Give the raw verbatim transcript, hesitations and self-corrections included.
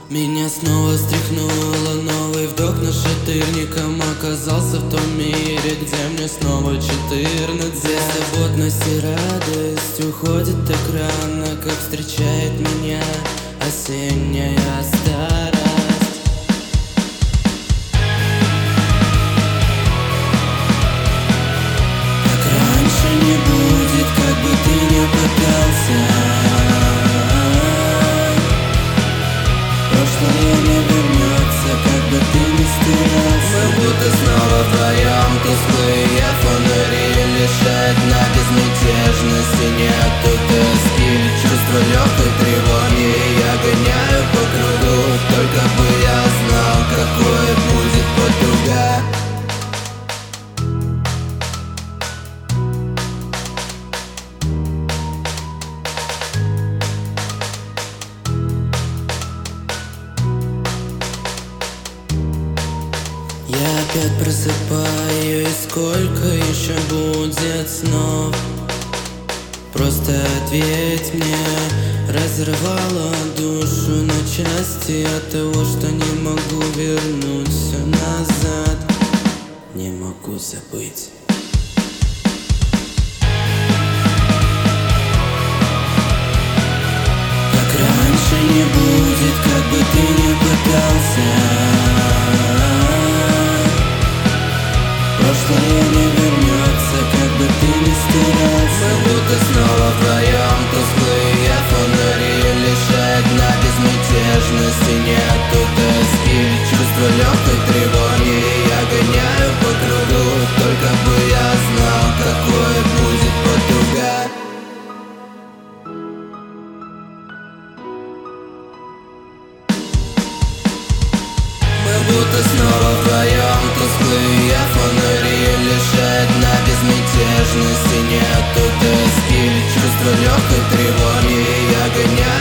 Меня снова стряхнуло, новый вдох нашатырником. Оказался в том мире, где мне снова четырнадцать. Беззаботность и радость уходит так рано, как встречает меня осенняя старость. Как раньше не будет, как бы ты ни пытался. Прошлое не вернется, как бы ты ни старался. Мы будто снова вдвоем, тусклые фонари лишают на безмятежности. Нету тоски, чувство легкой тревоги. Я гоняю по кругу, только бы я знал, какой будет потуга. Я опять просыпаюсь, сколько еще будет снов? Просто ответь мне. Разрывала душу на части от того, что не могу вернуть все назад. Не могу забыть. Как раньше не будет, как бы ты ни пытался. Прошлое не вернется, как бы ты ни старался. Мы будто снова вдвоем, тусклые фонари лишают на безмятежности. Нету тоски, чувство легкой тревоги. Я гоняю по кругу, только бы я знал, какой будет потуга. Мы будто снова вдвоем, тусклые фонари лишают на безмятежности. Нету тоски, чувство легкой тревоги. Я гоняю